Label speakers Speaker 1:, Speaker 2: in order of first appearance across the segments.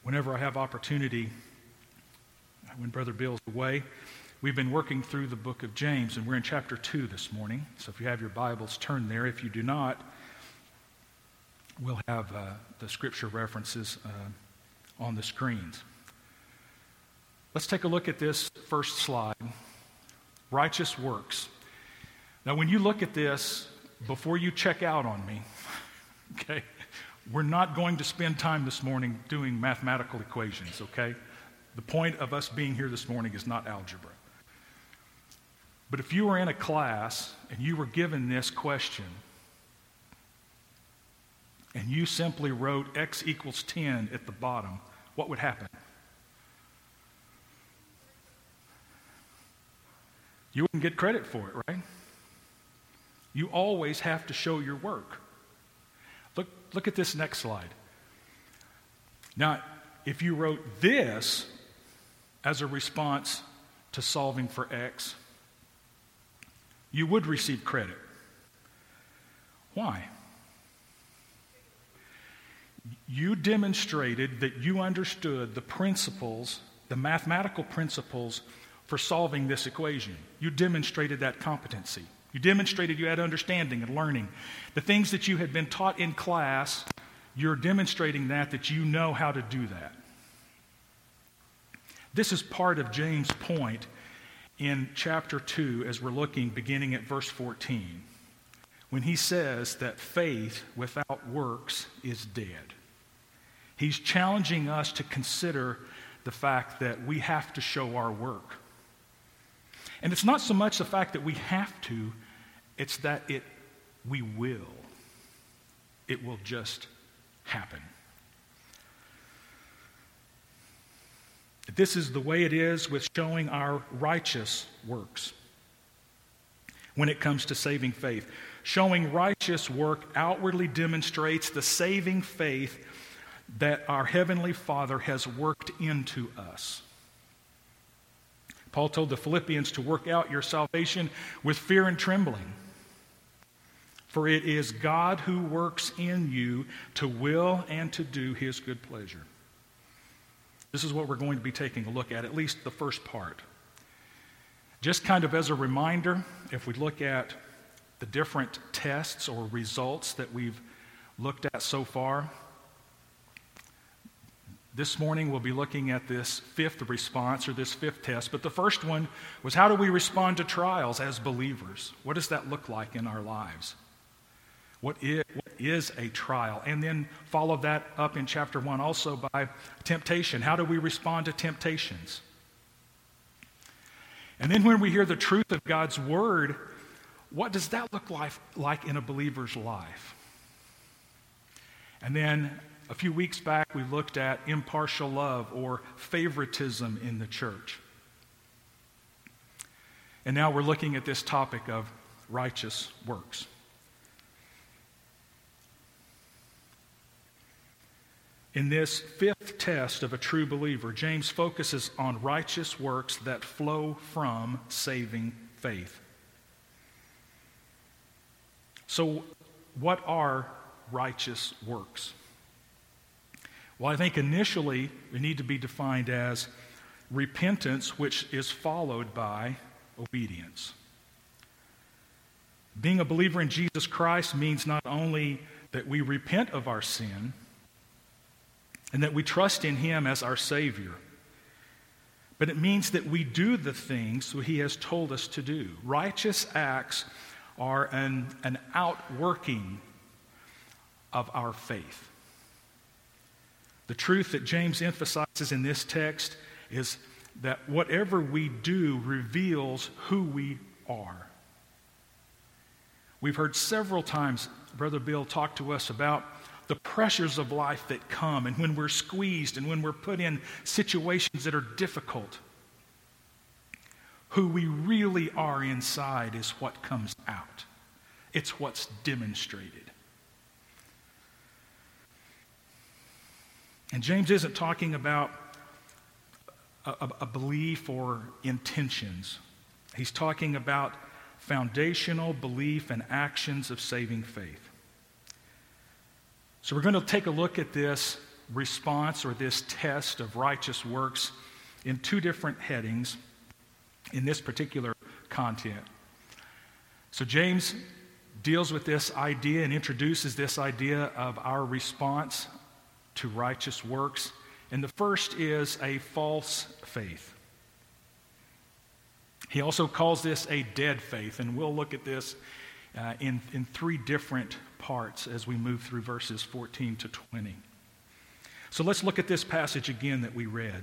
Speaker 1: whenever I have opportunity, when Brother Bill's away, we've been working through the book of James, and we're in chapter 2 this morning. So if you have your Bibles, turn there. If you do not, we'll have the scripture references on the screens. Let's take a look at this first slide. Righteous works. Now, when you look at this, before you check out on me, okay, we're not going to spend time this morning doing mathematical equations, okay? The point of us being here this morning is not algebra. But if you were in a class and you were given this question, and you simply wrote x equals 10 at the bottom, what would happen? You wouldn't get credit for it, right? You always have to show your work. Look at this next slide. Now, if you wrote this as a response to solving for x, you would receive credit. Why? You demonstrated that you understood the principles, the mathematical principles for solving this equation. You demonstrated that competency. You demonstrated you had understanding and learning. The things that you had been taught in class, you're demonstrating that you know how to do that. This is part of James' point in chapter 2 as we're looking beginning at verse 14, when he says that faith without works is dead. He's challenging us to consider the fact that we have to show our work. And it's not so much the fact that we have to, it's that we will. It will just happen. This is the way it is with showing our righteous works when it comes to saving faith. Showing righteous work outwardly demonstrates the saving faith that our Heavenly Father has worked into us. Paul told the Philippians to work out your salvation with fear and trembling. For it is God who works in you to will and to do His good pleasure. This is what we're going to be taking a look at least the first part. Just kind of as a reminder, if we look at the different tests or results that we've looked at so far, this morning we'll be looking at this fifth response or this fifth test. But the first one was, how do we respond to trials as believers? What does that look like in our lives? What is a trial? And then follow that up in chapter 1 also by temptation. How do we respond to temptations? And then when we hear the truth of God's word, what does that look like in a believer's life? And then a few weeks back, we looked at impartial love or favoritism in the church. And now we're looking at this topic of righteous works. In this fifth test of a true believer, James focuses on righteous works that flow from saving faith. So, what are righteous works? Well, I think initially they need to be defined as repentance, which is followed by obedience. Being a believer in Jesus Christ means not only that we repent of our sin and that we trust in Him as our Savior, but it means that we do the things that He has told us to do. Righteous acts are an outworking of our faith. The truth that James emphasizes in this text is that whatever we do reveals who we are. We've heard several times Brother Bill talk to us about the pressures of life that come, and when we're squeezed and when we're put in situations that are difficult, who we really are inside is what comes out. It's what's demonstrated. And James isn't talking about a belief or intentions. He's talking about foundational belief and actions of saving faith. So we're going to take a look at this response or this test of righteous works in two different headings in this particular content. So James deals with this idea and introduces this idea of our response to righteous works. And the first is a false faith. He also calls this a dead faith, and we'll look at this in three different parts as we move through verses 14 to 20. So let's look at this passage again that we read.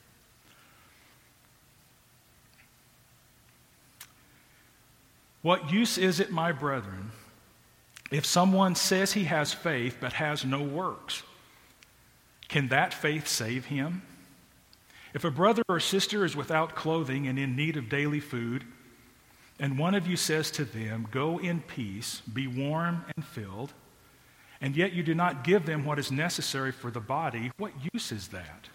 Speaker 1: What use is it, my brethren, if someone says he has faith but has no works? Can that faith save him? If a brother or sister is without clothing and in need of daily food, and one of you says to them, "Go in peace, be warm and filled," and yet you do not give them what is necessary for the body, what use is that?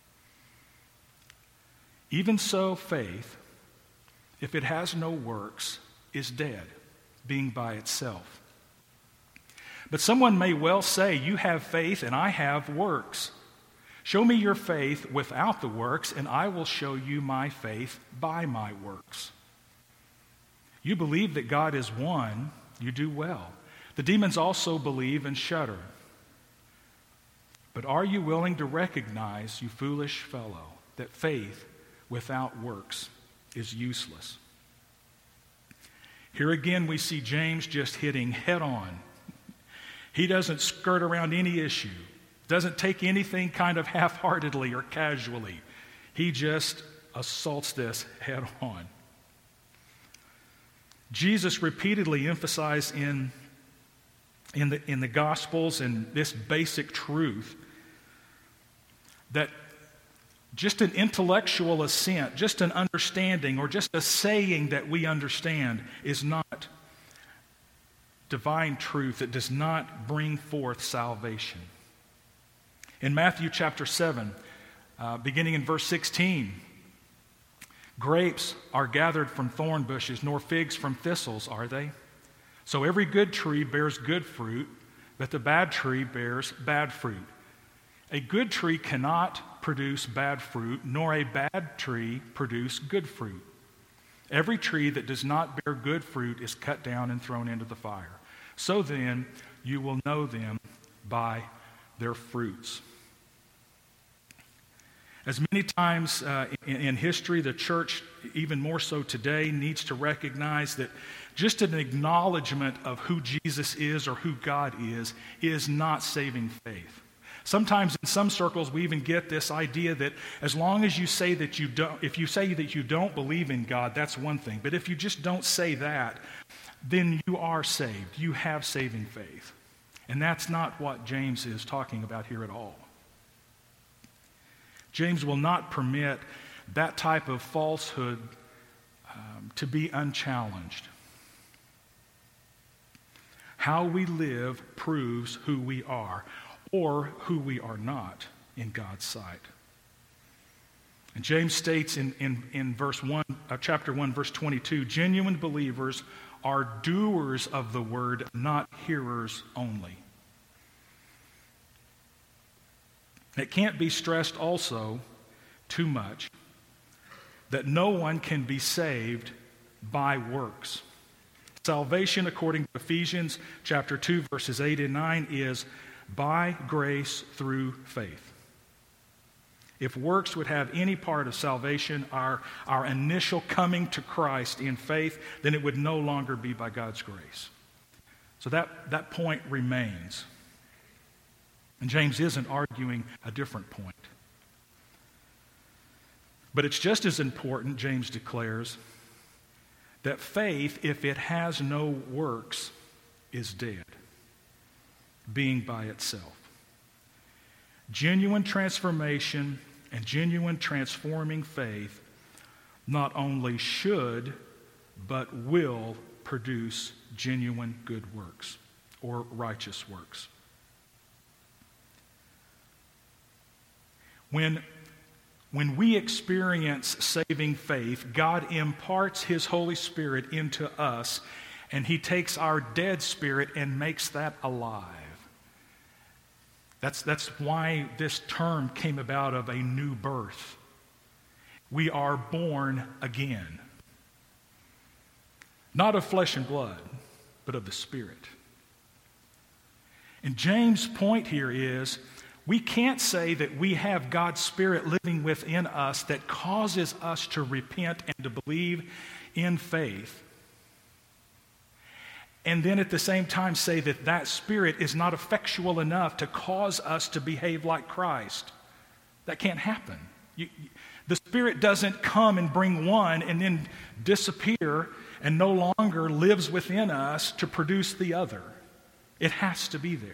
Speaker 1: Even so, faith, if it has no works, is dead, being by itself. But someone may well say, "You have faith and I have works. Show me your faith without the works, and I will show you my faith by my works." You believe that God is one, you do well. The demons also believe and shudder. But are you willing to recognize, you foolish fellow, that faith without works is useless? Here again we see James just hitting head on. He doesn't skirt around any issue, doesn't take anything kind of half-heartedly or casually. He just assaults this head on. Jesus repeatedly emphasized in the Gospels and this basic truth that just an intellectual assent, just an understanding, or just a saying that we understand is not divine truth. It does not bring forth salvation. In Matthew chapter 7, beginning in verse 16, grapes are gathered from thorn bushes, nor figs from thistles, are they? So every good tree bears good fruit, but the bad tree bears bad fruit. A good tree cannot produce bad fruit, nor a bad tree produce good fruit. Every tree that does not bear good fruit is cut down and thrown into the fire. So then, you will know them by their fruits. As many times in history, the church, even more so today, needs to recognize that just an acknowledgement of who Jesus is or who God is not saving faith. Sometimes in some circles we even get this idea that as long as you say that you don't, if you say that you don't believe in God, that's one thing. But if you just don't say that, then you are saved. You have saving faith. And that's not what James is talking about here at all. James will not permit that type of falsehood to be unchallenged. How we live proves who we are, or who we are not in God's sight. And James states in verse 1, chapter 1, verse 22, genuine believers are doers of the word, not hearers only. It can't be stressed also too much that no one can be saved by works. Salvation, according to Ephesians chapter 2, verses 8 and 9, is by grace through faith. If works would have any part of salvation, our initial coming to Christ in faith, then it would no longer be by God's grace. So that point remains. And James isn't arguing a different point. But it's just as important, James declares, that faith, if it has no works, is dead, being by itself. Genuine transformation and genuine transforming faith not only should, but will produce genuine good works or righteous works. When we experience saving faith, God imparts His Holy Spirit into us, and He takes our dead spirit and makes that alive. That's why this term came about of a new birth. We are born again. Not of flesh and blood, but of the Spirit. And James' point here is, we can't say that we have God's Spirit living within us that causes us to repent and to believe in faith, and then at the same time say that that Spirit is not effectual enough to cause us to behave like Christ. That can't happen. The Spirit doesn't come and bring one and then disappear and no longer lives within us to produce the other. It has to be there.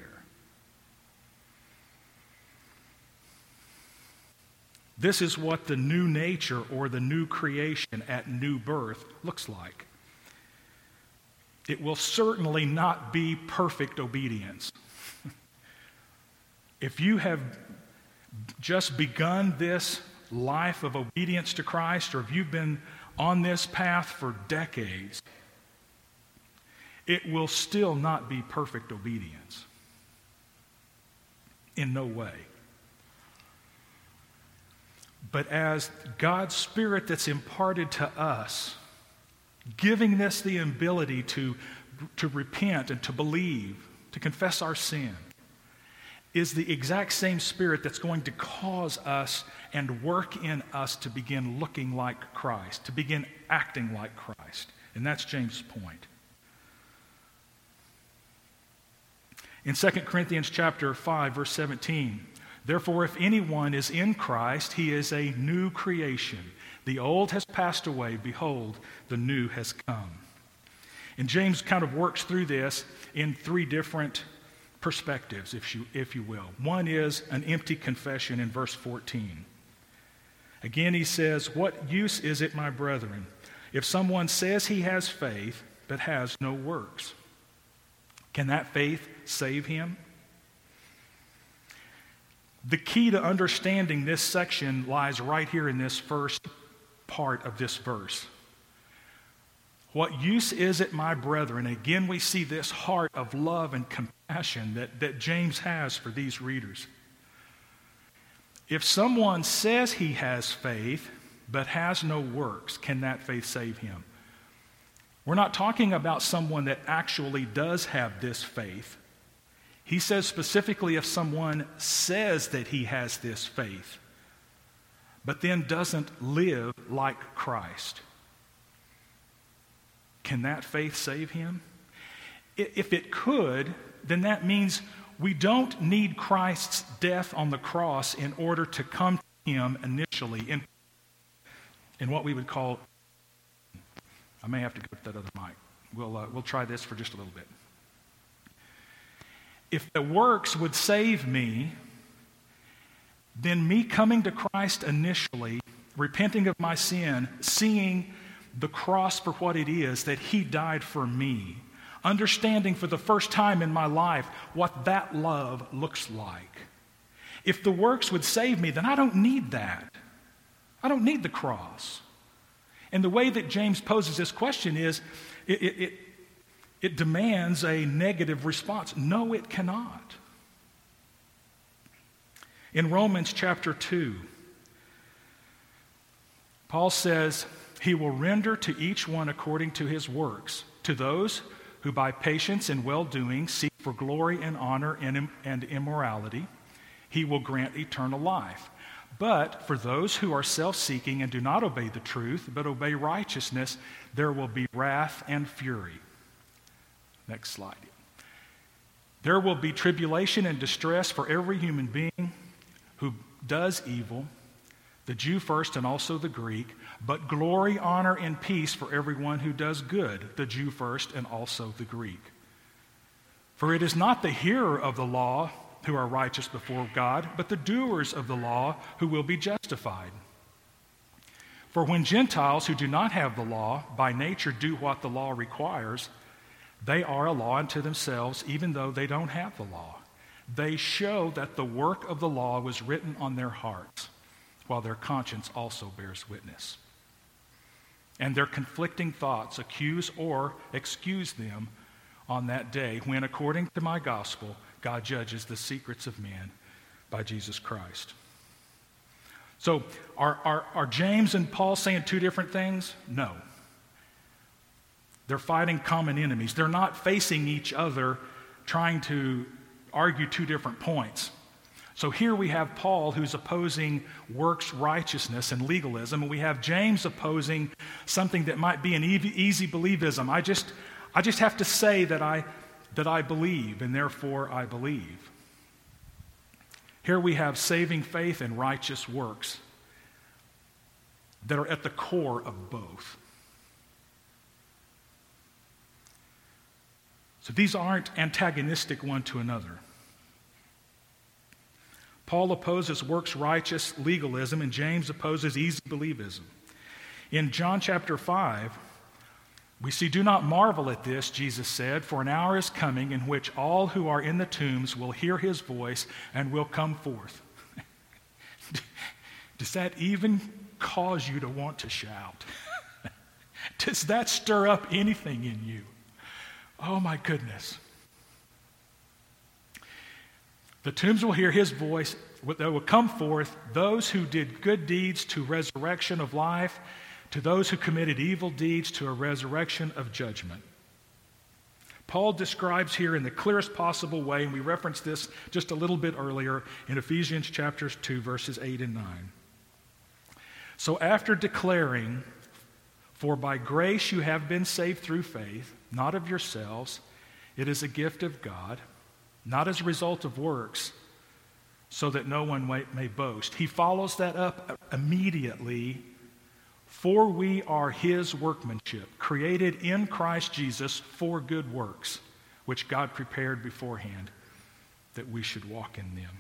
Speaker 1: This is what the new nature or the new creation at new birth looks like. It will certainly not be perfect obedience. If you have just begun this life of obedience to Christ, or if you've been on this path for decades, it will still not be perfect obedience. In no way. But as God's Spirit that's imparted to us, giving us the ability to repent and to believe, to confess our sin, is the exact same Spirit that's going to cause us and work in us to begin looking like Christ, to begin acting like Christ. And that's James' point. In 2 Corinthians chapter 5, verse 17, therefore, if anyone is in Christ, he is a new creation. The old has passed away. Behold, the new has come. And James kind of works through this in three different perspectives, if you will. One is an empty confession in verse 14. Again, he says, what use is it, my brethren, if someone says he has faith but has no works? Can that faith save him? The key to understanding this section lies right here in this first part of this verse. What use is it, my brethren? Again, we see this heart of love and compassion that James has for these readers. If someone says he has faith but has no works, can that faith save him? We're not talking about someone that actually does have this faith. He says specifically if someone says that he has this faith, but then doesn't live like Christ, can that faith save him? If it could, then that means we don't need Christ's death on the cross in order to come to him initially in what we would call, I may have to go to that other mic. We'll try this for just a little bit. If the works would save me, then me coming to Christ initially, repenting of my sin, seeing the cross for what it is, that he died for me, understanding for the first time in my life what that love looks like. If the works would save me, then I don't need that. I don't need the cross. And the way that James poses this question is, it demands a negative response. No, it cannot. In Romans chapter 2, Paul says, he will render to each one according to his works. To those who by patience and well-doing seek for glory and honor and immorality, he will grant eternal life. But for those who are self-seeking and do not obey the truth, but obey righteousness, there will be wrath and fury. Next slide. There will be tribulation and distress for every human being who does evil, the Jew first and also the Greek, but glory, honor, and peace for everyone who does good, the Jew first and also the Greek. For it is not the hearer of the law who are righteous before God, but the doers of the law who will be justified. For when Gentiles who do not have the law by nature do what the law requires, they are a law unto themselves, even though they don't have the law. They show that the work of the law was written on their hearts, while their conscience also bears witness. And their conflicting thoughts accuse or excuse them on that day when, according to my gospel, God judges the secrets of men by Jesus Christ. So are James and Paul saying two different things? No. They're fighting common enemies. They're not facing each other trying to argue two different points. So here we have Paul who's opposing works righteousness and legalism, and we have James opposing something that might be an easy believism. I just have to say that I believe, and therefore I believe. Here we have saving faith and righteous works that are at the core of both. So these aren't antagonistic one to another. Paul opposes works righteous legalism, and James opposes easy believism. In John chapter 5, we see, "Do not marvel at this," Jesus said, "for an hour is coming in which all who are in the tombs will hear his voice and will come forth." Does that even cause you to want to shout? Does that stir up anything in you? Oh my goodness. The tombs will hear his voice. They will come forth, those who did good deeds to resurrection of life, to those who committed evil deeds to a resurrection of judgment. Paul describes here in the clearest possible way, and we referenced this just a little bit earlier in Ephesians chapter 2, verses 8 and 9. So after declaring, "For by grace you have been saved through faith, not of yourselves, it is a gift of God, not as a result of works, so that no one may boast," he follows that up immediately. "For we are his workmanship, created in Christ Jesus for good works, which God prepared beforehand that we should walk in them."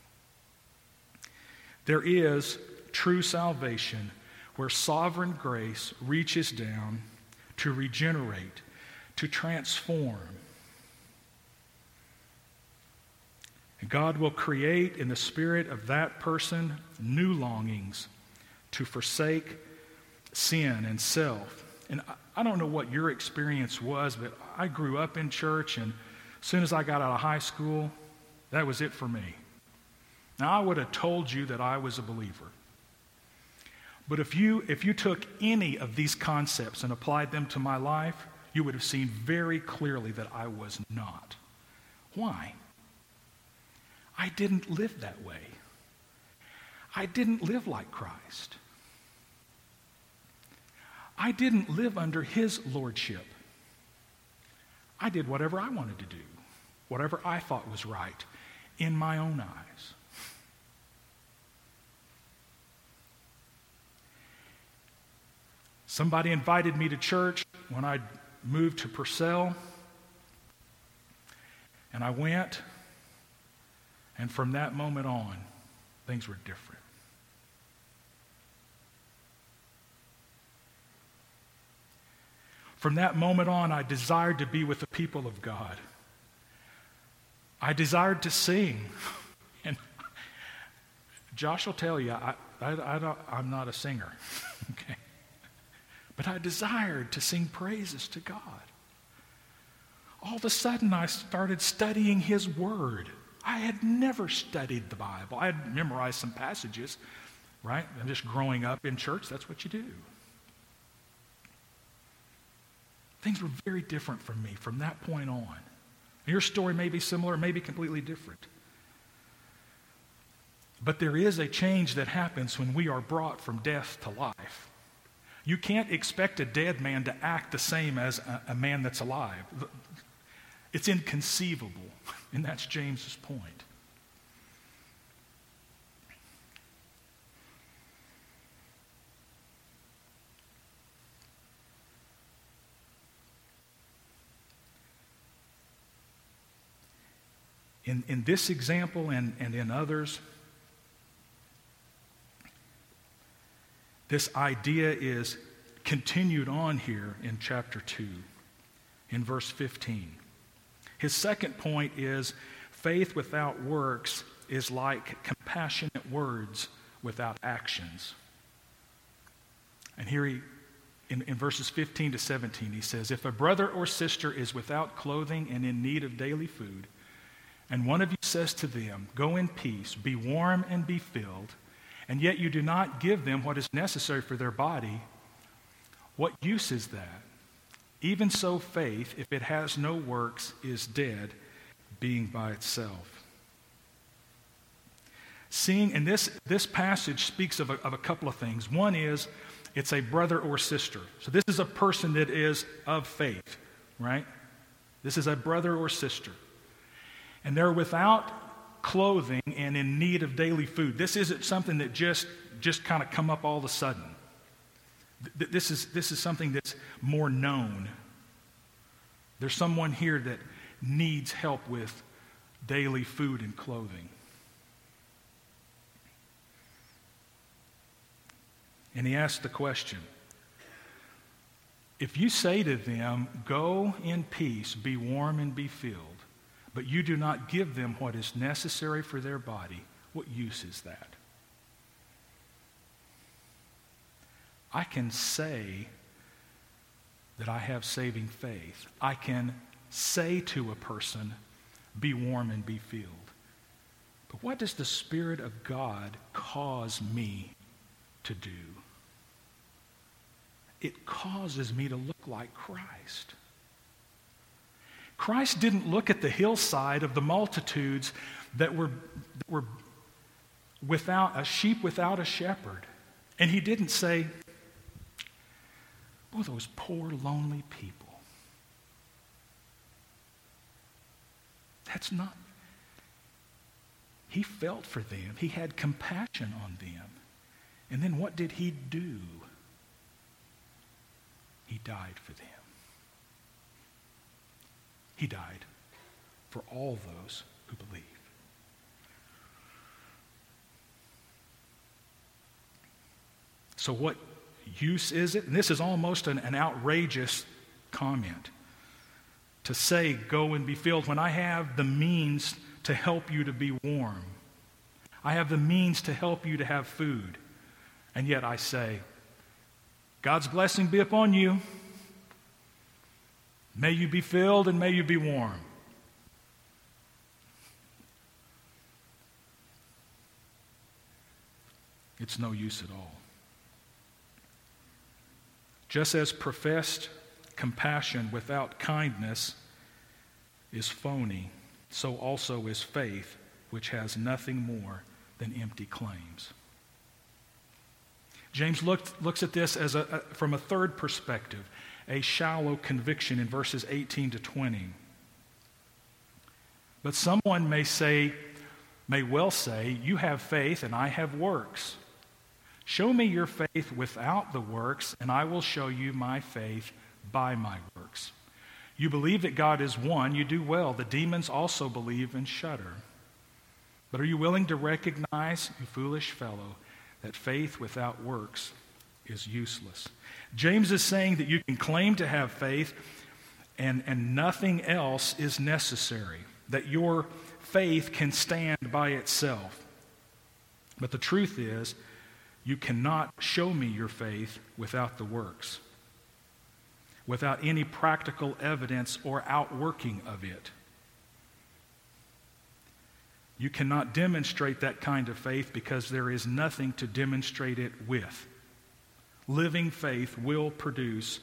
Speaker 1: There is true salvation where sovereign grace reaches down to regenerate, to transform. And God will create in the spirit of that person new longings to forsake sin and self. And I don't know what your experience was, but I grew up in church, and as soon as I got out of high school, that was it for me. Now, I would have told you that I was a believer. But if you took any of these concepts and applied them to my life, you would have seen very clearly that I was not. Why? I didn't live that way. I didn't live like Christ. I didn't live under his lordship. I did whatever I wanted to do, whatever I thought was right in my own eyes. Somebody invited me to church when I moved to Purcell, and I went, and from that moment on, things were different. From that moment on, I desired to be with the people of God. I desired to sing. And Josh will tell you, I'm not a singer. Okay. But I desired to sing praises to God. All of a sudden, I started studying his word. I had never studied the Bible. I had memorized some passages, right? And just growing up in church, that's what you do. Things were very different from me from that point on. Your story may be similar, may be completely different. But there is a change that happens when we are brought from death to life. You can't expect a dead man to act the same as a man that's alive. It's inconceivable, and that's James's point. In this example and in others, this idea is continued on here in chapter 2, in verse 15. His second point is faith without works is like compassionate words without actions. And here in verses 15 to 17, he says, "If a brother or sister is without clothing and in need of daily food, and one of you says to them, 'Go in peace, be warm and be filled,' and yet you do not give them what is necessary for their body, what use is that? Even so, faith, if it has no works, is dead, being by itself." Seeing, and this passage speaks of a couple of things. One is, it's a brother or sister. So this is a person that is of faith, right? This is a brother or sister. And they're without clothing and in need of daily food. This isn't something that just kind of come up all of a sudden. This is something that's more known. There's someone here that needs help with daily food and clothing. And he asked the question, if you say to them, "Go in peace, be warm and be filled," but you do not give them what is necessary for their body, what use is that? I can say that I have saving faith. I can say to a person, "Be warm and be filled." But what does the Spirit of God cause me to do? It causes me to look like Christ. Christ didn't look at the hillside of the multitudes that were without a sheep without a shepherd. And he didn't say, "Oh, those poor, lonely people." That's not. He felt for them. He had compassion on them. And then what did he do? He died for them. He died for all those who believe. So what use is it? And this is almost an outrageous comment. To say, "Go and be filled," when I have the means to help you to be warm. I have the means to help you to have food. And yet I say, "God's blessing be upon you. May you be filled and may you be warm." It's no use at all. Just as professed compassion without kindness is phony, so also is faith which has nothing more than empty claims. James looks at this as from a third perspective, a shallow conviction in verses 18 to 20. But someone may well say, "You have faith and I have works. Show me your faith without the works, and I will show you my faith by my works. You believe that God is one, you do well. The demons also believe and shudder. But are you willing to recognize, you foolish fellow, that faith without works is useless?" James is saying that you can claim to have faith and nothing else is necessary, that your faith can stand by itself. But the truth is, you cannot show me your faith without the works, without any practical evidence or outworking of it. You cannot demonstrate that kind of faith because there is nothing to demonstrate it with. Living faith will produce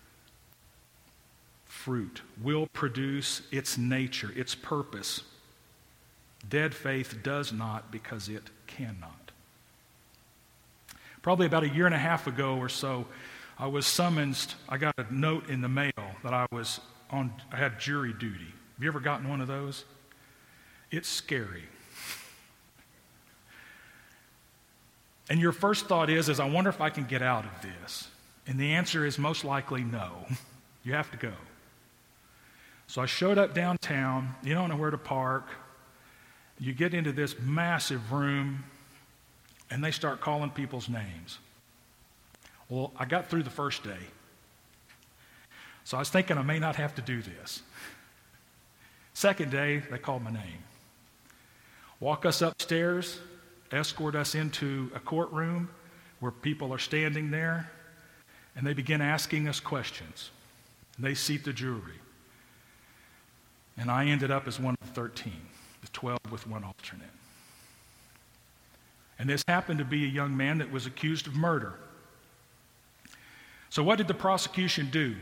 Speaker 1: fruit, will produce its nature, its purpose. Dead faith does not because it cannot. Probably about a year and a half ago or so, I was summoned. I got a note in the mail that I had jury duty. Have you ever gotten one of those? It's scary. And your first thought is, I wonder if I can get out of this. And the answer is most likely no. You have to go. So I showed up downtown. You don't know where to park. You get into this massive room, and they start calling people's names. Well, I got through the first day. So I was thinking I may not have to do this. Second day, they called my name. Walk us upstairs, escort us into a courtroom where people are standing there. And they begin asking us questions. And they seat the jury. And I ended up as one of the 13, the 12 with one alternate. And this happened to be a young man that was accused of murder. So what did the prosecution do?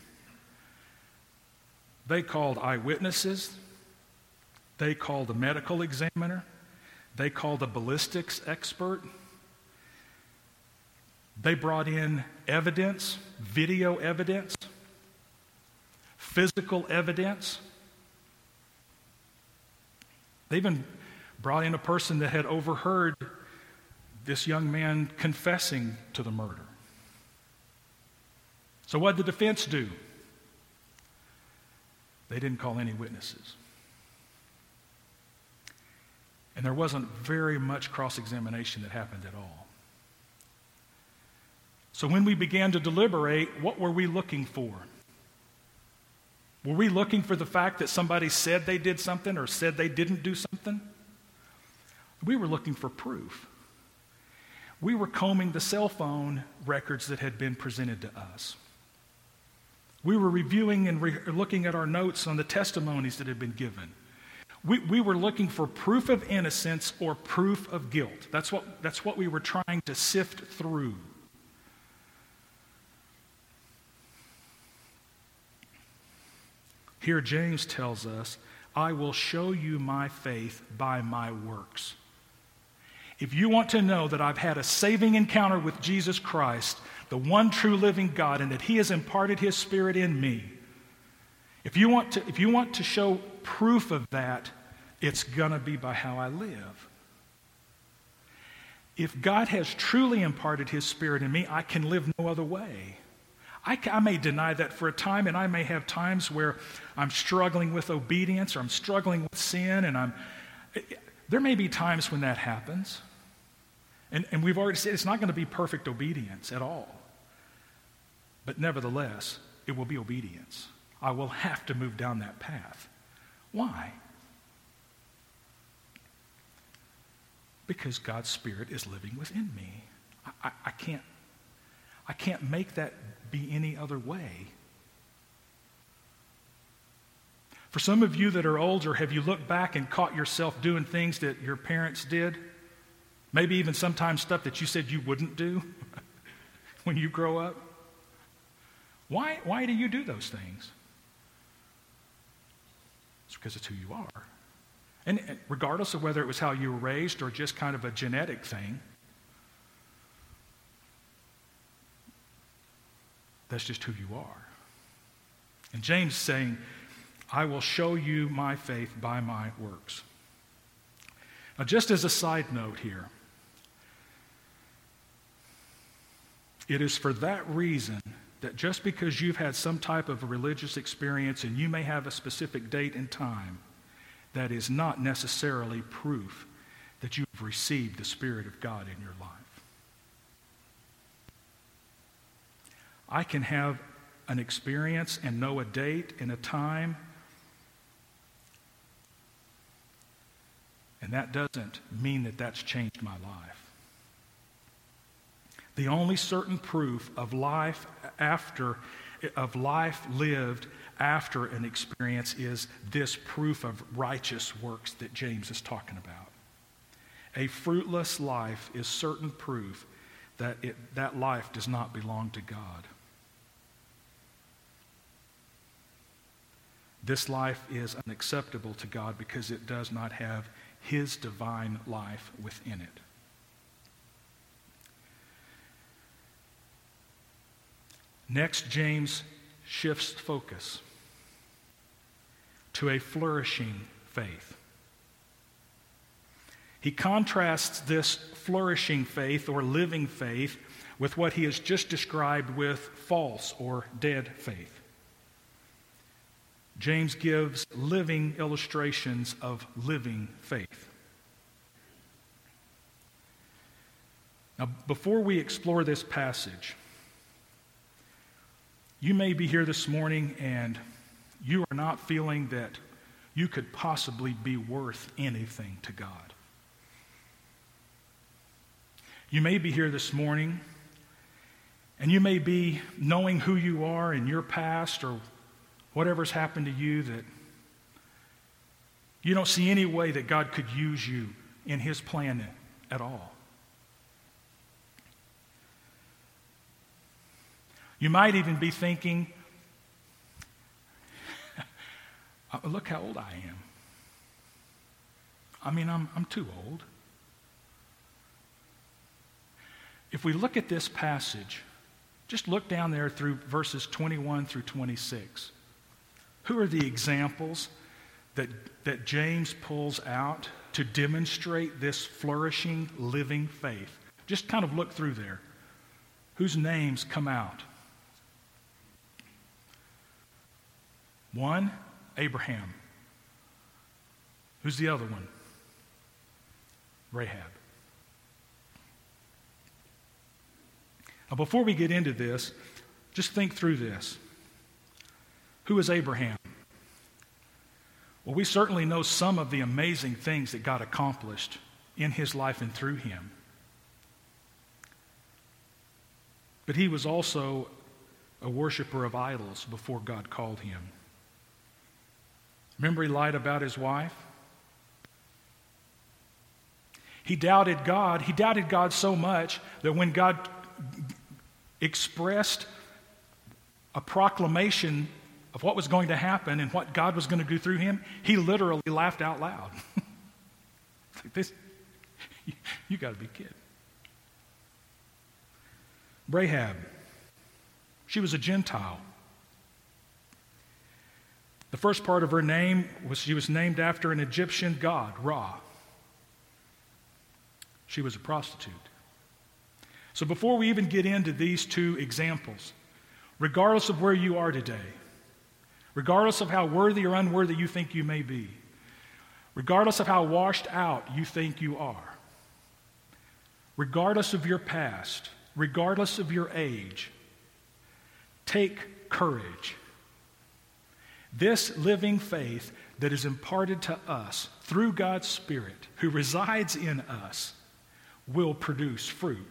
Speaker 1: They called eyewitnesses. They called a medical examiner. They called a ballistics expert. They brought in evidence, video evidence, physical evidence. They even brought in a person that had overheard this young man confessing to the murder. So what did the defense do? They didn't call any witnesses. And there wasn't very much cross-examination that happened at all. So when we began to deliberate, what were we looking for? Were we looking for the fact that somebody said they did something or said they didn't do something? We were looking for proof. We were combing the cell phone records that had been presented to us. We were reviewing and looking at our notes on the testimonies that had been given. We were looking for proof of innocence or proof of guilt. That's what we were trying to sift through. Here James tells us, I will show you my faith by my works. If you want to know that I've had a saving encounter with Jesus Christ, the one true living God, and that he has imparted his Spirit in me, if you want to show proof of that, it's going to be by how I live. If God has truly imparted his Spirit in me, I can live no other way. I may deny that for a time, and I may have times where I'm struggling with obedience or I'm struggling with sin, and there may be times when that happens. And we've already said it's not going to be perfect obedience at all. But nevertheless, it will be obedience. I will have to move down that path. Why? Because God's Spirit is living within me. I can't make that be any other way. For some of you that are older, have you looked back and caught yourself doing things that your parents did? Maybe even sometimes stuff that you said you wouldn't do when you grow up? Why do you do those things? It's because it's who you are. And regardless of whether it was how you were raised or just kind of a genetic thing, that's just who you are. And James is saying, I will show you my faith by my works. Now, just as a side note here, it is for that reason that just because you've had some type of a religious experience and you may have a specific date and time, that is not necessarily proof that you've received the Spirit of God in your life. I can have an experience and know a date and a time, and that doesn't mean that that's changed my life. The only certain proof of life lived after an experience is this proof of righteous works that James is talking about. A fruitless life is certain proof that that life does not belong to God. This life is unacceptable to God because it does not have his divine life within it. Next, James shifts focus to a flourishing faith. He contrasts this flourishing faith or living faith with what he has just described with false or dead faith. James gives living illustrations of living faith. Now, before we explore this passage, you may be here this morning and you are not feeling that you could possibly be worth anything to God. You may be here this morning And you may be knowing who you are in your past or whatever's happened to you that you don't see any way that God could use you in His plan at all. You might even be thinking, look how old I am. I mean, I'm too old. If we look at this passage, just look down there through verses 21 through 26. Who are the examples that James pulls out to demonstrate this flourishing, living faith? Just kind of look through there. Whose names come out? 1, Abraham. Who's the other one? Rahab. Now, before we get into this, just think through this. Who is Abraham? Well, we certainly know some of the amazing things that God accomplished in his life and through him. But he was also a worshiper of idols before God called him. Remember, he lied about his wife? He doubted God. He doubted God so much that when God expressed a proclamation of what was going to happen and what God was going to do through him, he literally laughed out loud. You got to be kidding. Rahab, she was a Gentile. The first part of her name was she was named after an Egyptian god, Ra. She was a prostitute. So before we even get into these two examples, regardless of where you are today, regardless of how worthy or unworthy you think you may be, regardless of how washed out you think you are, regardless of your past, regardless of your age, take courage. This living faith that is imparted to us through God's Spirit, who resides in us, will produce fruit.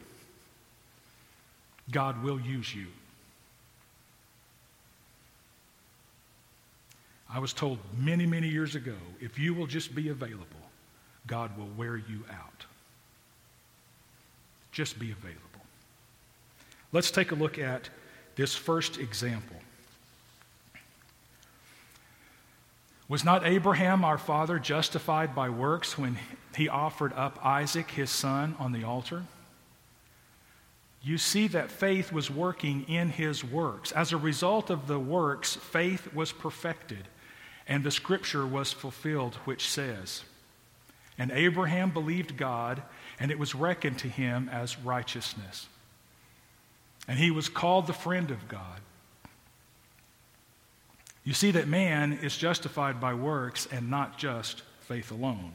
Speaker 1: God will use you. I was told many, many years ago, if you will just be available, God will wear you out. Just be available. Let's take a look at this first example. Was not Abraham, our father, justified by works when he offered up Isaac, his son, on the altar? You see that faith was working in his works. As a result of the works, faith was perfected, and the scripture was fulfilled, which says, "And Abraham believed God, and it was reckoned to him as righteousness. And he was called the friend of God." You see that man is justified by works and not just faith alone.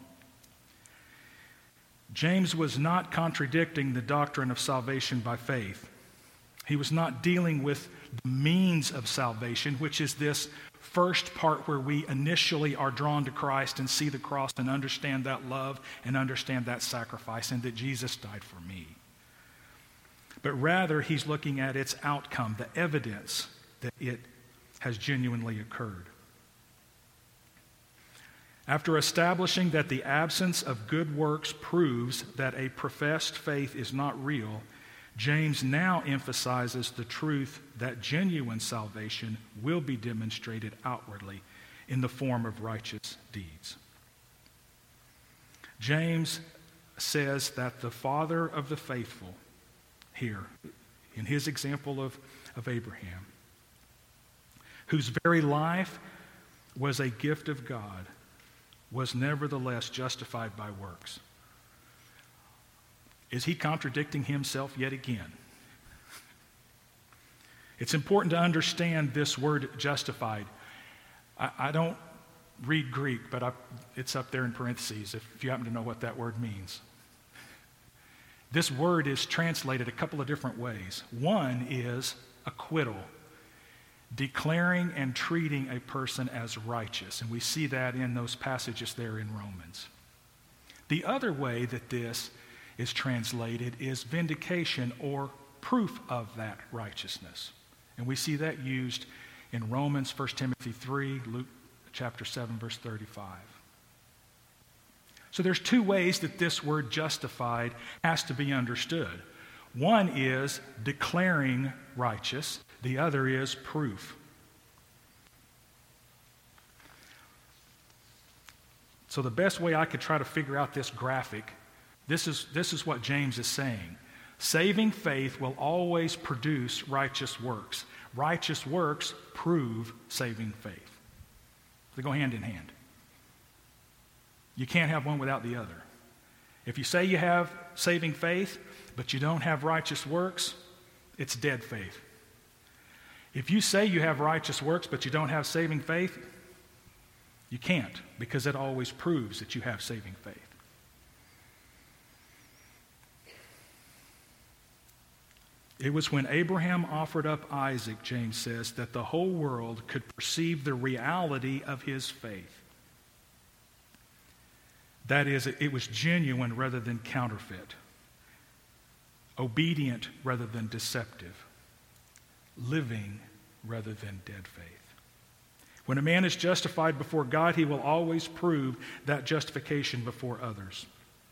Speaker 1: James was not contradicting the doctrine of salvation by faith. He was not dealing with the means of salvation, which is this first part where we initially are drawn to Christ and see the cross and understand that love and understand that sacrifice and that Jesus died for me. But rather, he's looking at its outcome, the evidence that it has genuinely occurred. After establishing that the absence of good works proves that a professed faith is not real, James now emphasizes the truth that genuine salvation will be demonstrated outwardly in the form of righteous deeds. James says that the father of the faithful here, in his example of Abraham, whose very life was a gift of God, was nevertheless justified by works. Is he contradicting himself yet again? It's important to understand this word justified. I don't read Greek, but it's up there in parentheses if you happen to know what that word means. This word is translated a couple of different ways. One is acquittal, declaring and treating a person as righteous. And we see that in those passages there in Romans. The other way that this is translated is vindication or proof of that righteousness. And we see that used in Romans, 1 Timothy 3, Luke chapter 7, verse 35. So there's two ways that this word justified has to be understood. One is declaring righteous. The other is proof. So the best way I could try to figure out this graphic, this is what James is saying. Saving faith will always produce righteous works. Righteous works prove saving faith. They go hand in hand. You can't have one without the other. If you say you have saving faith, but you don't have righteous works, it's dead faith. If you say you have righteous works, but you don't have saving faith, you can't, because it always proves that you have saving faith. It was when Abraham offered up Isaac, James says, that the whole world could perceive the reality of his faith. That is, it was genuine rather than counterfeit, obedient rather than deceptive, living rather than dead faith. When a man is justified before God, he will always prove that justification before others.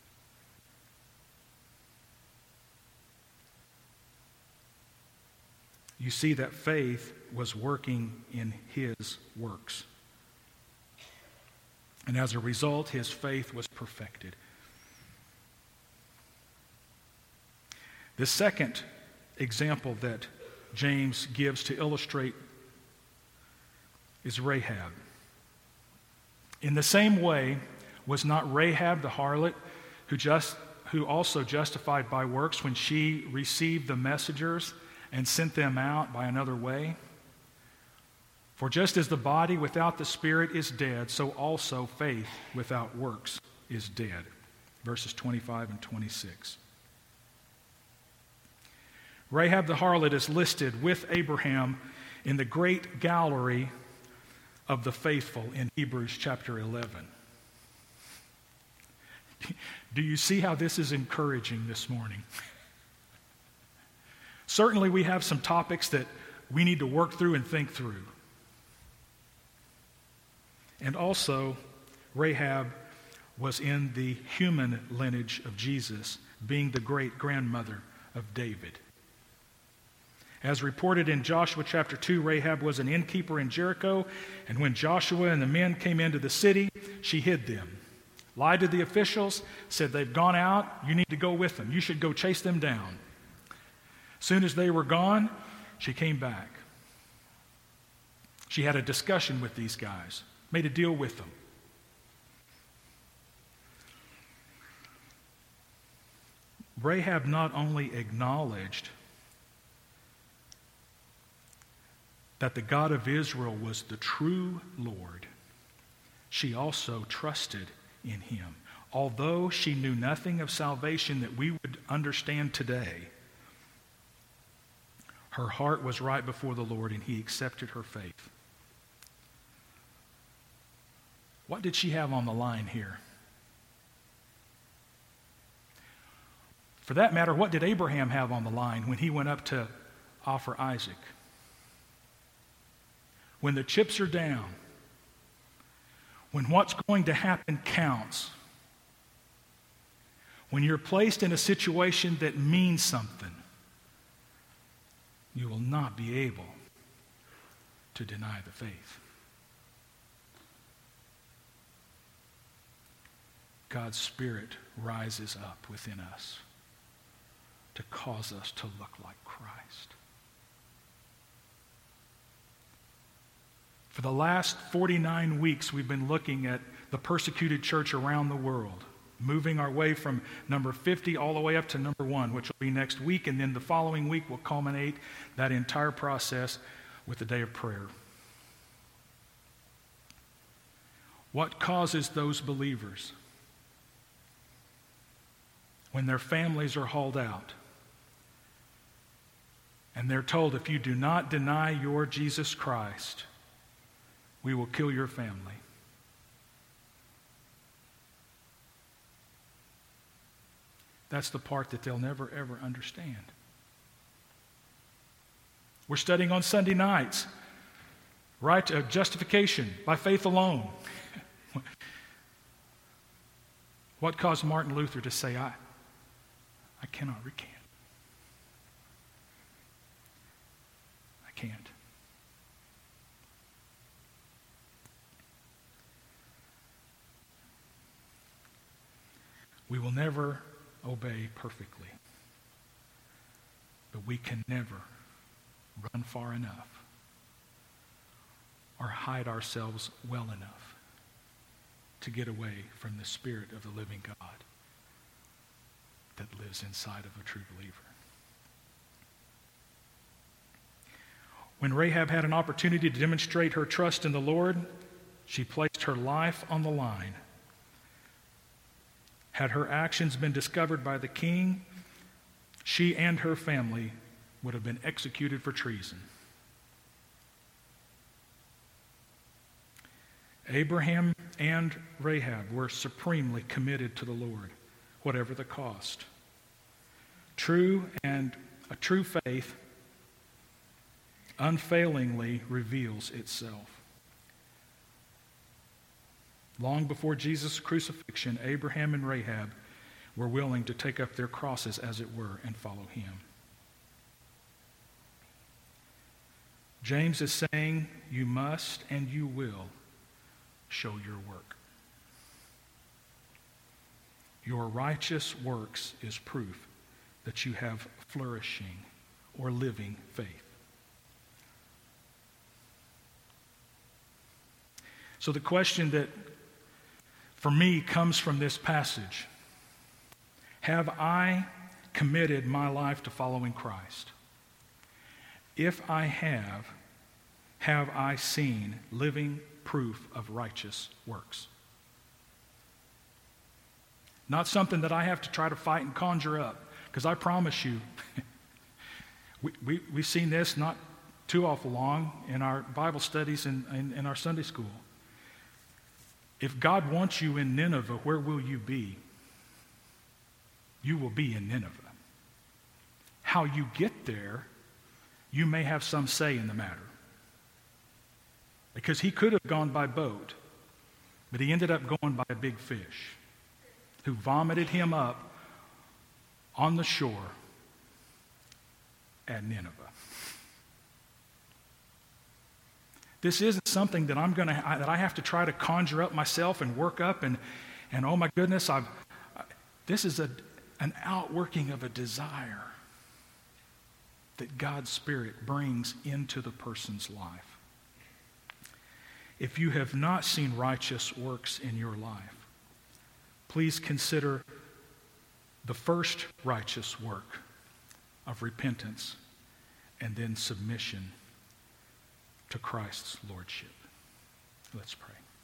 Speaker 1: You see that faith was working in his works. And as a result, his faith was perfected. The second example that James gives to illustrate is Rahab. In the same way, was not Rahab the harlot who also justified by works when she received the messengers and sent them out by another way? For just as the body without the spirit is dead, so also faith without works is dead. Verses 25 and 26. Rahab the harlot is listed with Abraham in the great gallery of the faithful in Hebrews chapter 11. Do you see how this is encouraging this morning? Certainly we have some topics that we need to work through and think through. And also, Rahab was in the human lineage of Jesus, being the great-grandmother of David. As reported in Joshua chapter 2, Rahab was an innkeeper in Jericho, and when Joshua and the men came into the city, she hid them. Lied to the officials, said they've gone out, you need to go with them. You should go chase them down. As soon as they were gone, she came back. She had a discussion with these guys, made a deal with them. Rahab not only acknowledged that the God of Israel was the true Lord, she also trusted in him. Although she knew nothing of salvation that we would understand today, her heart was right before the Lord and he accepted her faith. What did she have on the line here? For that matter, what did Abraham have on the line when he went up to offer Isaac? When the chips are down, when what's going to happen counts, when you're placed in a situation that means something, you will not be able to deny the faith. God's Spirit rises up within us to cause us to look like Christ. For the last 49 weeks, we've been looking at the persecuted church around the world, moving our way from number 50 all the way up to number 1, which will be next week, and then the following week will culminate that entire process with the day of prayer. What causes those believers, when their families are hauled out, and they're told, if you do not deny your Jesus Christ, we will kill your family? That's the part that they'll never, ever understand. We're studying on Sunday nights, right? Justification by faith alone. What caused Martin Luther to say, I cannot recant? I can't. We will never obey perfectly, but we can never run far enough or hide ourselves well enough to get away from the Spirit of the living God that lives inside of a true believer. When Rahab had an opportunity to demonstrate her trust in the Lord, she placed her life on the line. Had her actions been discovered by the king, she and her family would have been executed for treason. Abraham and Rahab were supremely committed to the Lord, whatever the cost. A true faith unfailingly reveals itself. Long before Jesus' crucifixion, Abraham and Rahab were willing to take up their crosses, as it were, and follow him. James is saying, you must and you will show your work. Your righteous works is proof that you have flourishing or living faith. So the question that for me comes from this passage: have I committed my life to following Christ? If I have I seen living proof of righteous works? Not something that I have to try to fight and conjure up, because I promise you, we've seen this not too awful long in our Bible studies and in our Sunday school. If God wants you in Nineveh, where will you be? You will be in Nineveh. How you get there, you may have some say in the matter. Because he could have gone by boat, but he ended up going by a big fish who vomited him up on the shore at Nineveh. This isn't something that that I have to try to conjure up myself and work up and oh my goodness, this is an outworking of a desire that God's Spirit brings into the person's life. If you have not seen righteous works in your life, please consider the first righteous work of repentance and then submission to Christ's lordship. Let's pray.